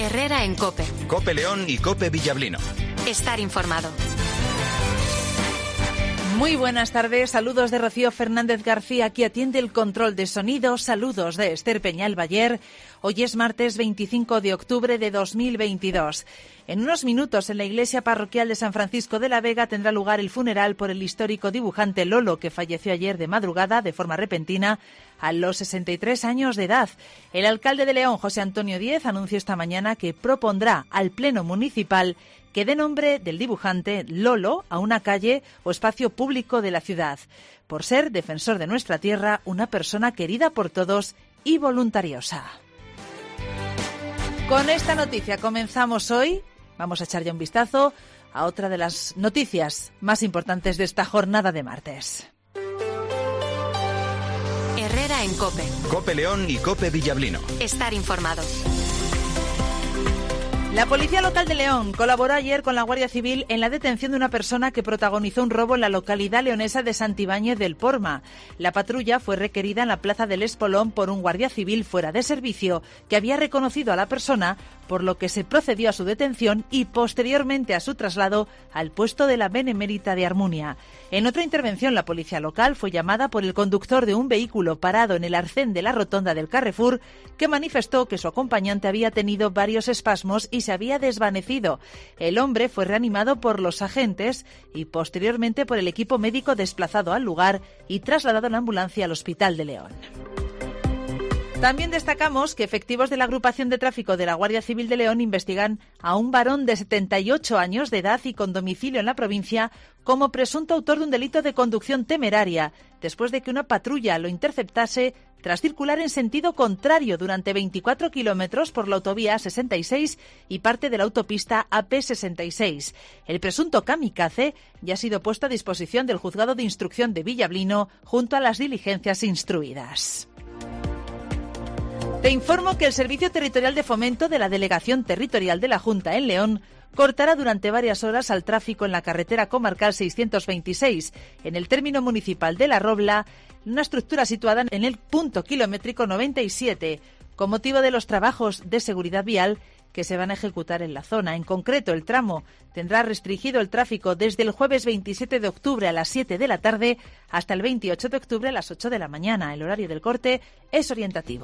Herrera en COPE. COPE León y COPE Villablino. Estar informado. Muy buenas tardes, saludos de Rocío Fernández García, aquí atiende el control de sonido, saludos de Esther Peñal Bayer. Hoy es martes 25 de octubre de 2022. En unos minutos en la iglesia parroquial de San Francisco de la Vega tendrá lugar el funeral por el histórico dibujante Lolo, que falleció ayer de madrugada de forma repentina a los 63 años de edad. El alcalde de León, José Antonio Díez, anunció esta mañana que propondrá al Pleno Municipal que dé nombre del dibujante Lolo a una calle o espacio público de la ciudad, por ser defensor de nuestra tierra, una persona querida por todos y voluntariosa. Con esta noticia comenzamos hoy. Vamos a echar ya un vistazo a otra de las noticias más importantes de esta jornada de martes. Herrera en COPE. COPE León y COPE Villablino. Estar informado. La Policía Local de León colaboró ayer con la Guardia Civil en la detención de una persona que protagonizó un robo en la localidad leonesa de Santibáñez del Porma. La patrulla fue requerida en la plaza del Espolón por un guardia civil fuera de servicio que había reconocido a la persona, por lo que se procedió a su detención y posteriormente a su traslado al puesto de la Benemérita de Armunia. En otra intervención, la Policía Local fue llamada por el conductor de un vehículo parado en el arcén de la rotonda del Carrefour, que manifestó que su acompañante había tenido varios espasmos y se había desvanecido. El hombre fue reanimado por los agentes y posteriormente por el equipo médico desplazado al lugar y trasladado en ambulancia al Hospital de León. También destacamos que efectivos de la agrupación de tráfico de la Guardia Civil de León investigan a un varón de 78 años de edad y con domicilio en la provincia como presunto autor de un delito de conducción temeraria, después de que una patrulla lo interceptase tras circular en sentido contrario durante 24 kilómetros por la autovía A66 y parte de la autopista AP66. El presunto kamikaze ya ha sido puesto a disposición del Juzgado de Instrucción de Villablino junto a las diligencias instruidas. Te informo que el Servicio Territorial de Fomento de la Delegación Territorial de la Junta en León cortará durante varias horas al tráfico en la carretera comarcal 626, en el término municipal de La Robla, una estructura situada en el punto kilométrico 97, con motivo de los trabajos de seguridad vial que se van a ejecutar en la zona. En concreto, el tramo tendrá restringido el tráfico desde el jueves 27 de octubre a las 7 de la tarde hasta el 28 de octubre a las 8 de la mañana. El horario del corte es orientativo.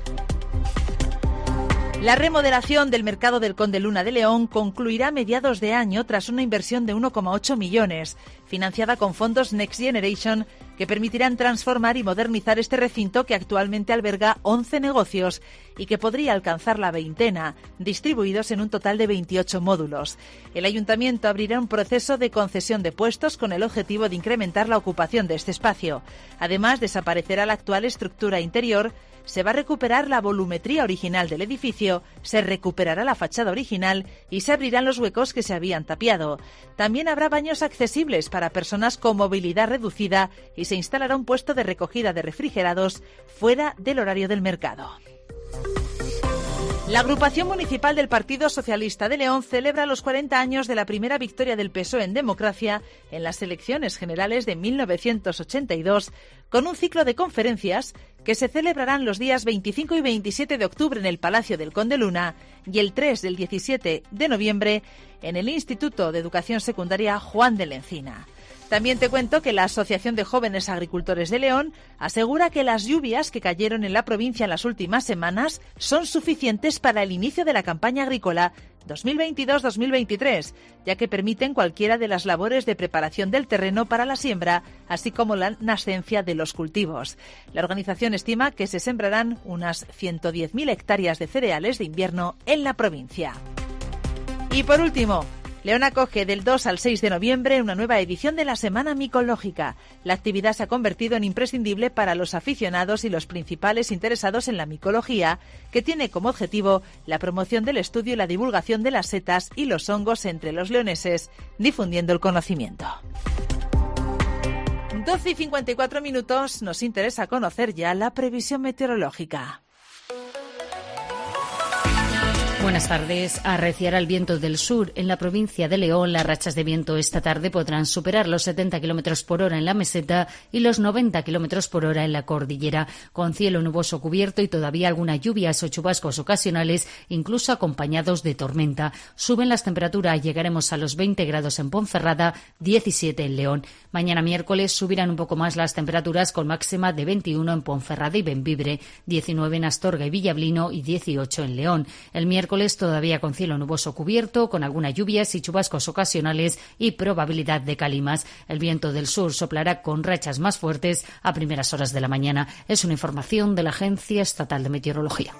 La remodelación del mercado del Conde Luna de León concluirá a mediados de año tras una inversión de 1,8 millones, financiada con fondos Next Generation, que permitirán transformar y modernizar este recinto que actualmente alberga 11 negocios y que podría alcanzar la veintena, distribuidos en un total de 28 módulos. El ayuntamiento abrirá un proceso de concesión de puestos con el objetivo de incrementar la ocupación de este espacio. Además, desaparecerá la actual estructura interior, se va a recuperar la volumetría original del edificio, se recuperará la fachada original y se abrirán los huecos que se habían tapiado. También habrá baños accesibles para personas con movilidad reducida y se instalará un puesto de recogida de refrigerados fuera del horario del mercado. La agrupación municipal del Partido Socialista de León celebra los 40 años de la primera victoria del PSOE en democracia en las elecciones generales de 1982, con un ciclo de conferencias que se celebrarán los días 25 y 27 de octubre en el Palacio del Conde Luna y el 3 del 17 de noviembre en el Instituto de Educación Secundaria Juan de la Encina. También te cuento que la Asociación de Jóvenes Agricultores de León asegura que las lluvias que cayeron en la provincia en las últimas semanas son suficientes para el inicio de la campaña agrícola 2022-2023, ya que permiten cualquiera de las labores de preparación del terreno para la siembra, así como la nascencia de los cultivos. La organización estima que se sembrarán unas 110.000 hectáreas de cereales de invierno en la provincia. Y por último, León acoge del 2 al 6 de noviembre una nueva edición de la Semana Micológica. La actividad se ha convertido en imprescindible para los aficionados y los principales interesados en la micología, que tiene como objetivo la promoción del estudio y la divulgación de las setas y los hongos entre los leoneses, difundiendo el conocimiento. 12 y 54 minutos, nos interesa conocer ya la previsión meteorológica. Buenas tardes. Arreciará el viento del sur. En la provincia de León, las rachas de viento esta tarde podrán superar los 70 km por hora en la meseta y los 90 km por hora en la cordillera, con cielo nuboso cubierto y todavía algunas lluvias o chubascos ocasionales, incluso acompañados de tormenta. Suben las temperaturas, llegaremos a los 20 grados en Ponferrada, 17 en León. Mañana miércoles subirán un poco más las temperaturas, con máxima de 21 en Ponferrada y Bembibre, 19 en Astorga y Villablino y 18 en León. El miércoles todavía con cielo nuboso cubierto, con algunas lluvias y chubascos ocasionales y probabilidad de calimas. El viento del sur soplará con rachas más fuertes a primeras horas de la mañana. Es una información de la Agencia Estatal de Meteorología.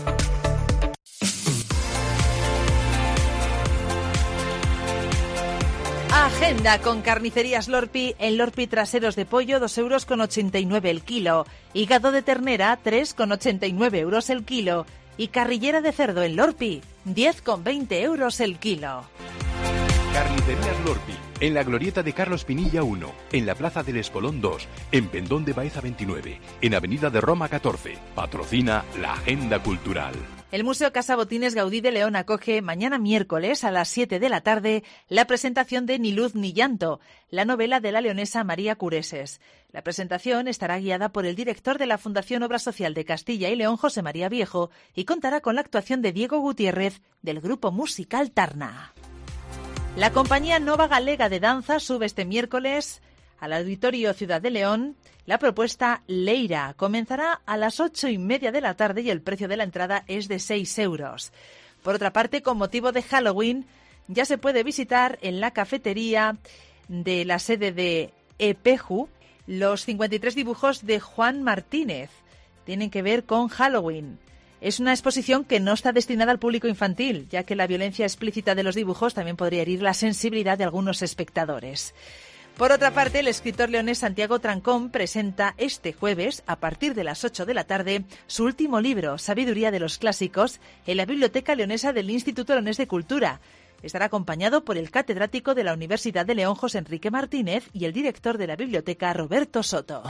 Agenda con Carnicerías Lorpi. En Lorpi, traseros de pollo, 2,89 € el kilo. Hígado de ternera, 3,89 € el kilo. Y carrillera de cerdo en Lorpi, 10,20 € el kilo. Carnicerías Lorpi, en la glorieta de Carlos Pinilla 1, en la Plaza del Espolón 2, en Pendón de Baeza 29, en Avenida de Roma 14. Patrocina la Agenda Cultural. El Museo Casa Botines Gaudí de León acoge mañana miércoles a las 7 de la tarde la presentación de Ni luz ni llanto, la novela de la leonesa María Cureses. La presentación estará guiada por el director de la Fundación Obra Social de Castilla y León, José María Viejo, y contará con la actuación de Diego Gutiérrez del grupo musical Tarna. La compañía Nova Galega de Danza sube este miércoles al Auditorio Ciudad de León la propuesta Leira. Comenzará a las 8:30 de la tarde y el precio de la entrada es de 6 €. Por otra parte, con motivo de Halloween, ya se puede visitar en la cafetería de la sede de EPEJU los 53 dibujos de Juan Martínez. Tienen que ver con Halloween. Es una exposición que no está destinada al público infantil, ya que la violencia explícita de los dibujos también podría herir la sensibilidad de algunos espectadores. Por otra parte, el escritor leonés Santiago Trancón presenta este jueves, a partir de las 8 de la tarde, su último libro, Sabiduría de los Clásicos, en la Biblioteca Leonesa del Instituto Leonés de Cultura. Estará acompañado por el catedrático de la Universidad de León, José Enrique Martínez, y el director de la biblioteca, Roberto Soto.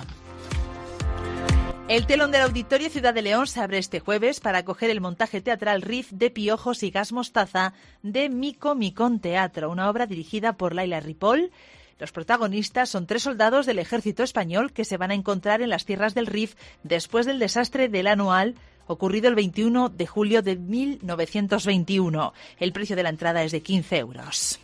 El telón del Auditorio Ciudad de León se abre este jueves para acoger el montaje teatral Riff de Piojos y Gas Mostaza de Mico Micón Teatro, una obra dirigida por Laila Ripoll. Los protagonistas son 3 soldados del ejército español que se van a encontrar en las tierras del Rif después del desastre del Anual ocurrido el 21 de julio de 1921. El precio de la entrada es de 15 €.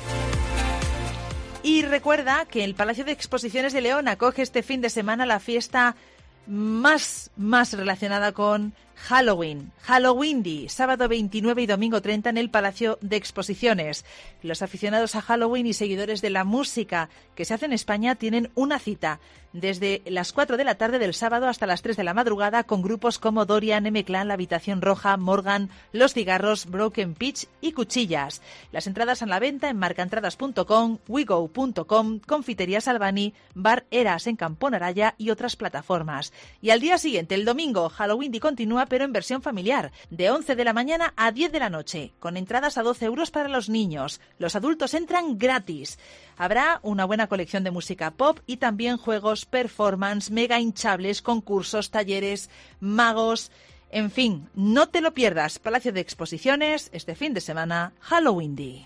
Y recuerda que el Palacio de Exposiciones de León acoge este fin de semana la fiesta más relacionada con Halloween, Halloweendy, sábado 29 y domingo 30 en el Palacio de Exposiciones. Los aficionados a Halloween y seguidores de la música que se hace en España tienen una cita desde las 4 de la tarde del sábado hasta las 3 de la madrugada con grupos como Dorian, M-Clan, La Habitación Roja, Morgan, Los Cigarros, Broken Pitch y Cuchillas. Las entradas a la venta en marcaentradas.com, wego.com, Confiterías Albani, Bar Eras en Camponaraya y otras plataformas. Y al día siguiente, el domingo, Halloween continúa pero en versión familiar, de 11 de la mañana a 10 de la noche, con entradas a 12 € para los niños. Los adultos entran gratis. Habrá una buena colección de música pop y también juegos, performance, mega hinchables, concursos, talleres, magos. En fin, no te lo pierdas. Palacio de Exposiciones, este fin de semana, Halloween.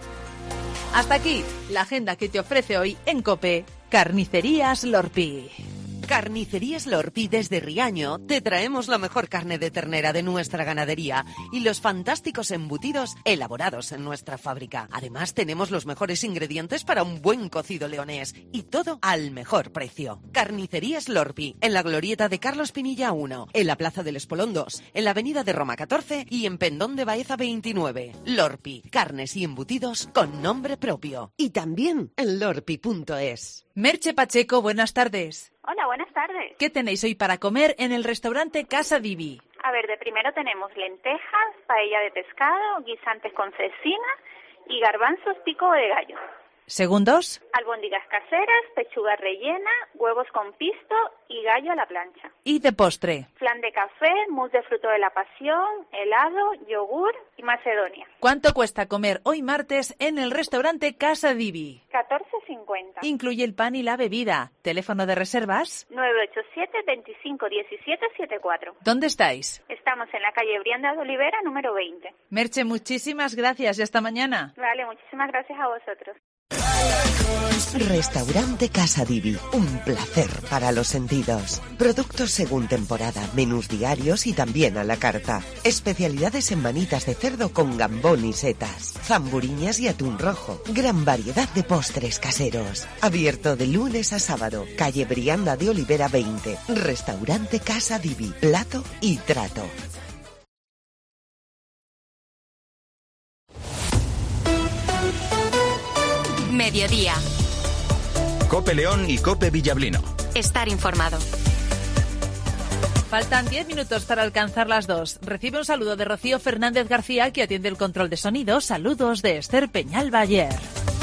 Hasta aquí la agenda que te ofrece hoy en COPE, Carnicerías Lorpi. Carnicerías Lorpi desde Riaño te traemos la mejor carne de ternera de nuestra ganadería y los fantásticos embutidos elaborados en nuestra fábrica. Además tenemos los mejores ingredientes para un buen cocido leonés y todo al mejor precio. Carnicerías Lorpi, en la glorieta de Carlos Pinilla 1, en la Plaza del Espolón 2, en la Avenida de Roma 14 y en Pendón de Baeza 29. Lorpi, carnes y embutidos con nombre propio. Y también en lorpi.es. Merche Pacheco, buenas tardes. Hola, buenas tardes. ¿Qué tenéis hoy para comer en el restaurante Casa Divi? A ver, de primero tenemos lentejas, paella de pescado, guisantes con cecina y garbanzos pico de gallo. ¿Segundos? Albóndigas caseras, pechuga rellena, huevos con pisto y gallo a la plancha. ¿Y de postre? Flan de café, mousse de fruto de la pasión, helado, yogur y macedonia. ¿Cuánto cuesta comer hoy martes en el restaurante Casa Divi? 14,50. 150. Incluye el pan y la bebida. ¿Teléfono de reservas? 987 25 17 74. ¿Dónde estáis? Estamos en la calle Brianda de Olivera, número 20. Merche, muchísimas gracias y hasta mañana. Vale, muchísimas gracias a vosotros. Restaurante Casa Divi, un placer para los sentidos. Productos según temporada, menús diarios y también a la carta. Especialidades en manitas de cerdo con gambón y setas, zamburiñas y atún rojo. Gran variedad de postres caseros. Abierto de lunes a sábado. Calle Brianda de Olivera 20. Restaurante Casa Divi, plato y trato. Mediodía. Cope León y Cope Villablino. Estar informado. Faltan 10 minutos para alcanzar las 2. Recibe un saludo de Rocío Fernández García, que atiende el control de sonido. Saludos de Esther Peñalba-Ayer.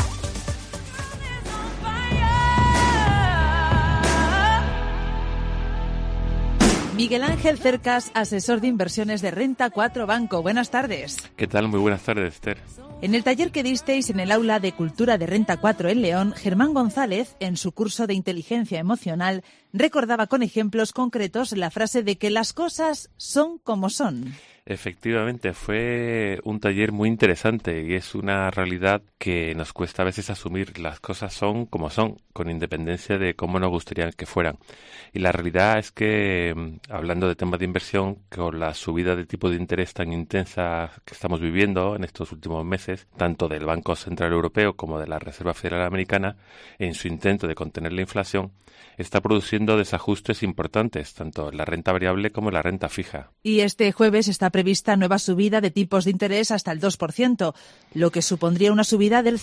Miguel Ángel Cercas, asesor de inversiones de Renta 4 Banco. Buenas tardes. ¿Qué tal? Muy buenas tardes, Esther. En el taller que disteis en el aula de Cultura de Renta 4 en León, Germán González, en su curso de inteligencia emocional, recordaba con ejemplos concretos la frase de que las cosas son como son. Efectivamente, fue un taller muy interesante y es una realidad que nos cuesta a veces asumir. Las cosas son como son, con independencia de cómo nos gustaría que fueran. Y la realidad es que, hablando de temas de inversión, con la subida de tipo de interés tan intensa que estamos viviendo en estos últimos meses, tanto del Banco Central Europeo como de la Reserva Federal Americana, en su intento de contener la inflación, está produciendo desajustes importantes, tanto en la renta variable como en la renta fija. Y este jueves está prevista nueva subida de tipos de interés hasta el 2%, lo que supondría una subida del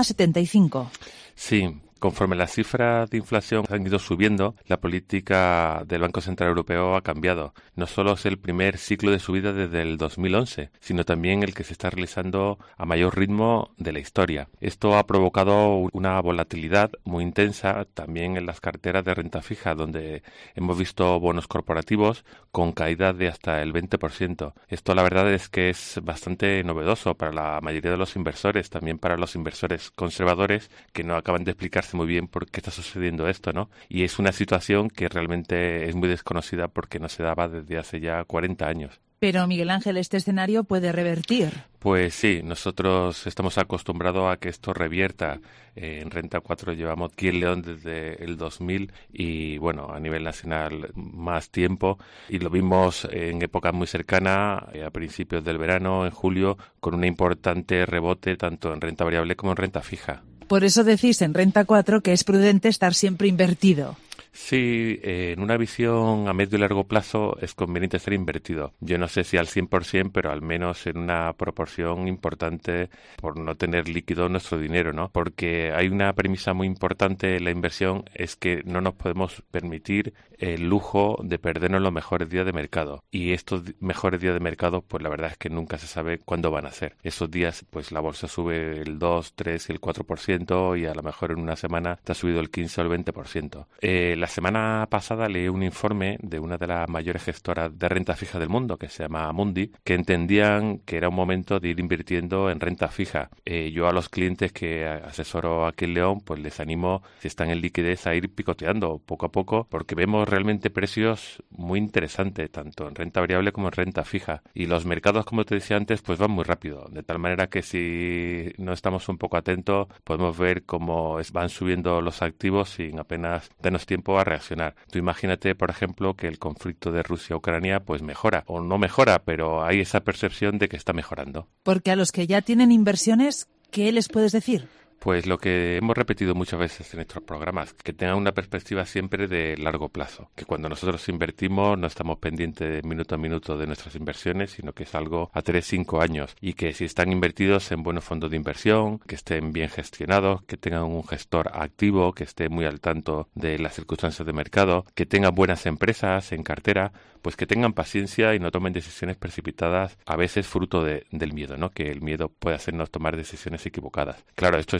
0,75%. Sí. Conforme las cifras de inflación han ido subiendo, la política del Banco Central Europeo ha cambiado. No solo es el primer ciclo de subida desde el 2011, sino también el que se está realizando a mayor ritmo de la historia. Esto ha provocado una volatilidad muy intensa también en las carteras de renta fija, donde hemos visto bonos corporativos con caídas de hasta el 20%. Esto la verdad es que es bastante novedoso para la mayoría de los inversores, también para los inversores conservadores, que no acaban de explicarse muy bien por qué está sucediendo esto, ¿no? Y es una situación que realmente es muy desconocida porque no se daba desde hace ya 40 años. Pero, Miguel Ángel, ¿este escenario puede revertir? Pues sí, nosotros estamos acostumbrados a que esto revierta. En Renta 4 llevamos aquí en León desde el 2000 y, bueno, a nivel nacional más tiempo. Y lo vimos en épocas muy cercanas, a principios del verano, en julio, con un importante rebote tanto en renta variable como en renta fija. Por eso decís en Renta 4 que es prudente estar siempre invertido. Sí, en una visión a medio y largo plazo es conveniente estar invertido. Yo no sé si al 100%, pero al menos en una proporción importante por no tener líquido nuestro dinero, ¿no? Porque hay una premisa muy importante en la inversión, es que no nos podemos permitir el lujo de perdernos los mejores días de mercado. Y estos mejores días de mercado, pues la verdad es que nunca se sabe cuándo van a ser. Esos días, pues la bolsa sube el 2, 3 y el 4% y a lo mejor en una semana te ha subido el 15 o el 20%. La semana pasada leí un informe de una de las mayores gestoras de renta fija del mundo, que se llama Amundi, que entendían que era un momento de ir invirtiendo en renta fija. Yo a los clientes que asesoro aquí en León, pues les animo, si están en liquidez, a ir picoteando poco a poco, porque vemos realmente precios muy interesantes, tanto en renta variable como en renta fija. Y los mercados, como te decía antes, pues van muy rápido, de tal manera que si no estamos un poco atentos, podemos ver cómo van subiendo los activos sin apenas darnos tiempo a reaccionar. Tú imagínate, por ejemplo, que el conflicto de Rusia-Ucrania pues mejora, o no mejora, pero hay esa percepción de que está mejorando. Porque a los que ya tienen inversiones, ¿qué les puedes decir? Pues lo que hemos repetido muchas veces en estos programas, que tengan una perspectiva siempre de largo plazo, que cuando nosotros invertimos no estamos pendientes de minuto a minuto de nuestras inversiones, sino que es algo a 3-5 años, y que si están invertidos en buenos fondos de inversión, que estén bien gestionados, que tengan un gestor activo, que esté muy al tanto de las circunstancias de mercado, que tengan buenas empresas en cartera, pues que tengan paciencia y no tomen decisiones precipitadas, a veces fruto del miedo, ¿no? Que el miedo puede hacernos tomar decisiones equivocadas. Claro, esto es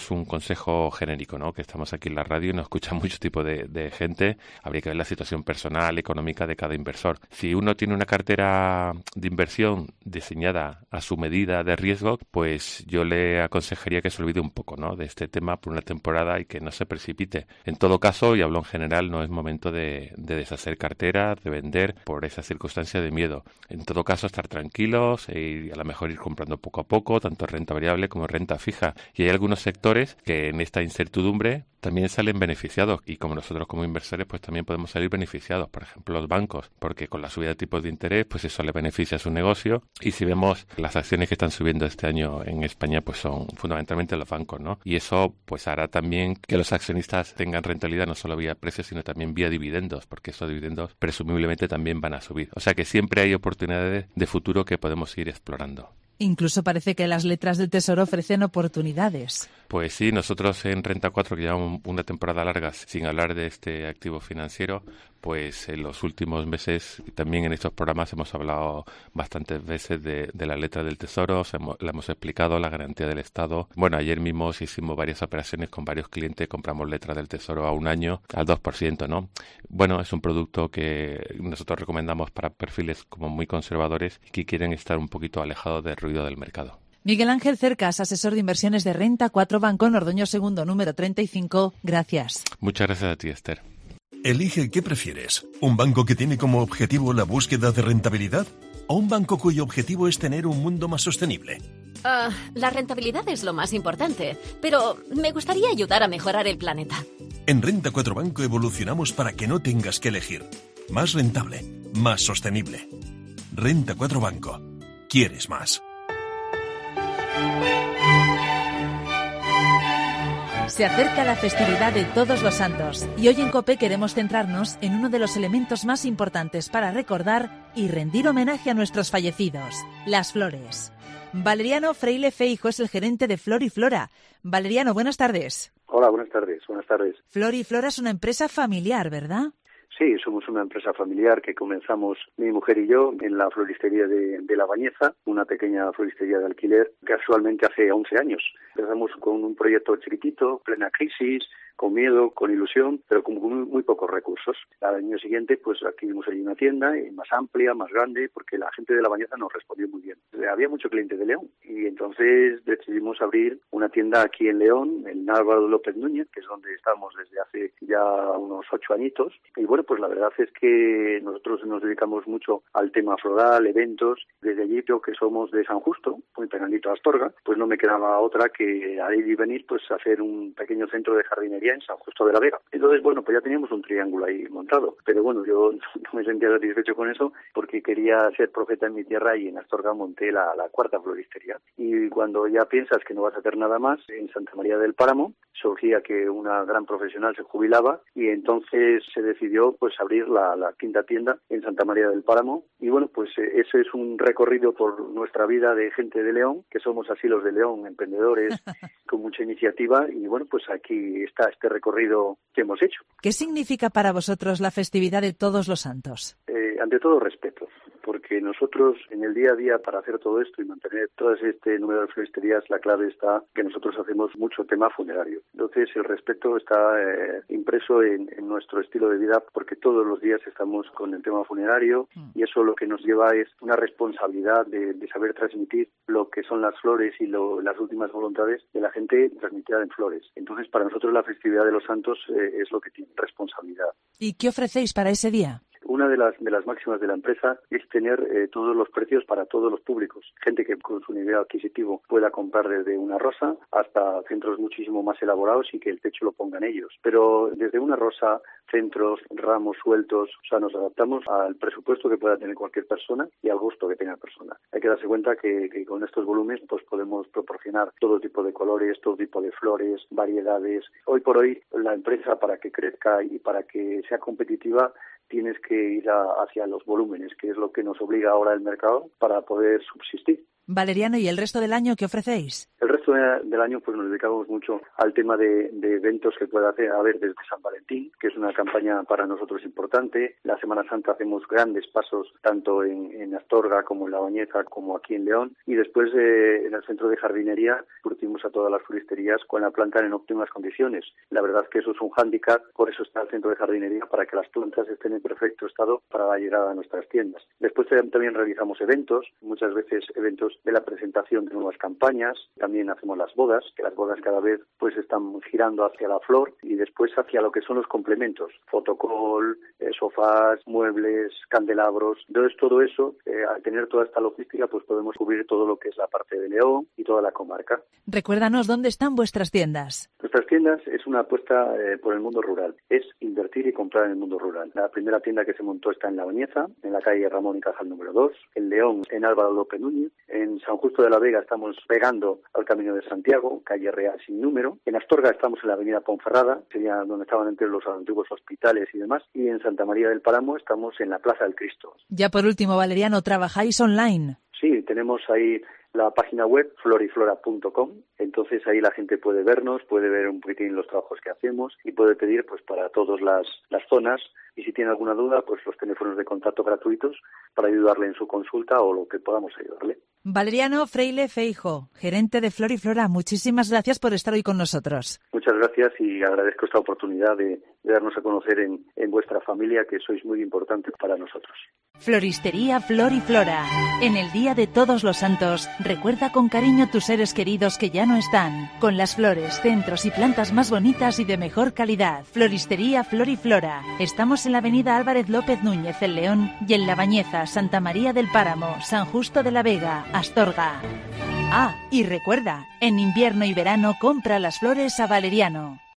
es un consejo genérico, ¿no? Que estamos aquí en la radio y nos escucha mucho tipo de gente. Habría que ver la situación personal, económica de cada inversor. Si uno tiene una cartera de inversión diseñada a su medida de riesgo, pues yo le aconsejaría que se olvide un poco, ¿no? De este tema por una temporada y que no se precipite. En todo caso, y hablo en general, no es momento de deshacer carteras, de vender por esa circunstancia de miedo. En todo caso, estar tranquilos y a lo mejor ir comprando poco a poco, tanto renta variable como renta fija. Y hay algunos sectores que en esta incertidumbre también salen beneficiados, y como nosotros como inversores pues también podemos salir beneficiados. Por ejemplo, los bancos, porque con la subida de tipos de interés pues eso le beneficia a su negocio, y si vemos las acciones que están subiendo este año en España pues son fundamentalmente los bancos, ¿no? Y eso pues hará también que los accionistas tengan rentabilidad no solo vía precios sino también vía dividendos, porque esos dividendos presumiblemente también van a subir. O sea que siempre hay oportunidades de futuro que podemos ir explorando. Incluso parece que las letras del Tesoro ofrecen oportunidades. Pues sí, nosotros en Renta 4, que llevamos una temporada larga sin hablar de este activo financiero, pues en los últimos meses también en estos programas hemos hablado bastantes veces de la letra del Tesoro, la hemos explicado, la garantía del Estado. Bueno, ayer mismo hicimos varias operaciones con varios clientes, compramos letras del Tesoro a un año al 2%, ¿no? Bueno, es un producto que nosotros recomendamos para perfiles como muy conservadores que quieren estar un poquito alejados del ruido del mercado. Miguel Ángel Cercas, asesor de inversiones de Renta 4 Banco Ordoño II, número 35. Gracias. Muchas gracias a ti, Esther. Elige qué prefieres. ¿Un banco que tiene como objetivo la búsqueda de rentabilidad? ¿O un banco cuyo objetivo es tener un mundo más sostenible? La rentabilidad es lo más importante, pero me gustaría ayudar a mejorar el planeta. En Renta 4 Banco evolucionamos para que no tengas que elegir. Más rentable, más sostenible. Renta 4 Banco. ¿Quieres más? Se acerca la festividad de Todos los Santos y hoy en COPE queremos centrarnos en uno de los elementos más importantes para recordar y rendir homenaje a nuestros fallecidos, las flores. Valeriano Freile Feijo es el gerente de Flor y Flora. Valeriano, buenas tardes. Hola, buenas tardes. Flor y Flora es una empresa familiar, ¿verdad? Sí, somos una empresa familiar que comenzamos mi mujer y yo en la floristería de La Bañeza, una pequeña floristería de alquiler, casualmente hace 11 años. Empezamos con un proyecto chiquitito, plena crisis, con miedo, con ilusión, pero con muy pocos recursos. Al año siguiente, pues adquirimos ahí una tienda más amplia, más grande, porque la gente de La Bañeza nos respondió muy bien. Había mucho cliente de León y entonces decidimos abrir una tienda aquí en León, en Álvaro López Núñez, que es donde estamos desde hace ya unos 8 añitos. Y bueno, pues la verdad es que nosotros nos dedicamos mucho al tema floral, eventos. Desde allí, yo que somos de San Justo, muy pegadito a Astorga, pues no me quedaba otra que a ir y venir, pues hacer un pequeño centro de jardinería en San Justo de la Vega. Entonces, bueno, pues ya teníamos un triángulo ahí montado. Pero bueno, yo no me sentía satisfecho con eso porque quería ser profeta en mi tierra y en Astorga monté la cuarta floristería. Y cuando ya piensas que no vas a hacer nada más, en Santa María del Páramo surgía que una gran profesional se jubilaba y entonces se decidió pues abrir la quinta tienda en Santa María del Páramo. Y bueno, pues ese es un recorrido por nuestra vida de gente de León, que somos así los de León, emprendedores con mucha iniciativa, y bueno, pues aquí está este recorrido que hemos hecho. ¿Qué significa para vosotros la festividad de Todos los Santos? Ante todo, respeto, porque nosotros en el día a día, para hacer todo esto y mantener todo este número de floristerías, la clave está que nosotros hacemos mucho tema funerario. Entonces el respeto está impreso en nuestro estilo de vida, porque todos los días estamos con el tema funerario y eso lo que nos lleva es una responsabilidad de saber transmitir lo que son las flores y las últimas voluntades de la gente transmitida en flores. Entonces para nosotros la festividad de los santos es lo que tiene responsabilidad. ¿Y qué ofrecéis para ese día? Una de las máximas de la empresa es tener todos los precios para todos los públicos. Gente que con su nivel adquisitivo pueda comprar desde una rosa hasta centros muchísimo más elaborados y que el techo lo pongan ellos. Pero desde una rosa, centros, ramos sueltos, o sea, nos adaptamos al presupuesto que pueda tener cualquier persona y al gusto que tenga la persona. Hay que darse cuenta que con estos volúmenes pues podemos proporcionar todo tipo de colores, todo tipo de flores, variedades. Hoy por hoy la empresa, para que crezca y para que sea competitiva, tienes que ir hacia los volúmenes, que es lo que nos obliga ahora el mercado para poder subsistir. Valeriano, ¿y el resto del año qué ofrecéis? El resto resto del año pues nos dedicamos mucho al tema de eventos que pueda haber desde San Valentín, que es una campaña para nosotros importante. La Semana Santa hacemos grandes pasos tanto en Astorga como en La Bañeza como aquí en León, y después en el centro de jardinería surtimos a todas las floristerías con la planta en óptimas condiciones. La verdad es que eso es un hándicap, por eso está el centro de jardinería, para que las plantas estén en perfecto estado para la llegada a nuestras tiendas. Después también realizamos eventos, muchas veces eventos de la presentación de nuevas campañas. También hacemos las bodas, que las bodas cada vez pues están girando hacia la flor y después hacia lo que son los complementos, fotocall, sofás, muebles, candelabros. Entonces todo eso, al tener toda esta logística, pues podemos cubrir todo lo que es la parte de León y toda la comarca. Recuérdanos dónde están vuestras tiendas. Nuestras tiendas es una apuesta por el mundo rural, es invertir y comprar en el mundo rural. La primera tienda que se montó está en La Bañeza, en la calle Ramón y Cajal número 2, en León, en Álvaro López Núñez, en San Justo de la Vega estamos pegando al Camino de Santiago, calle Real sin número, en Astorga estamos en la avenida Ponferrada, sería donde estaban entre los antiguos hospitales y demás, y en Santa María del Páramo estamos en la Plaza del Cristo. Ya por último, Valeriano, ¿trabajáis online? Sí, tenemos ahí la página web floriflora.com, entonces ahí la gente puede vernos, puede ver un poquitín los trabajos que hacemos y puede pedir pues para todas las zonas, y si tiene alguna duda pues los teléfonos de contacto gratuitos para ayudarle en su consulta o lo que podamos ayudarle. Valeriano Freile Feijo, gerente de Floriflora, muchísimas gracias por estar hoy con nosotros. Muchas gracias y agradezco esta oportunidad de darnos a conocer en vuestra familia, que sois muy importantes para nosotros. Floristería Floriflora. En el Día de Todos los Santos, recuerda con cariño tus seres queridos que ya no están, con las flores, centros y plantas más bonitas y de mejor calidad. Floristería Floriflora. Estamos en la avenida Álvarez López Núñez, en León, y en La Bañeza, Santa María del Páramo, San Justo de la Vega, Astorga. Ah, y recuerda, en invierno y verano compra las flores a Valeriano.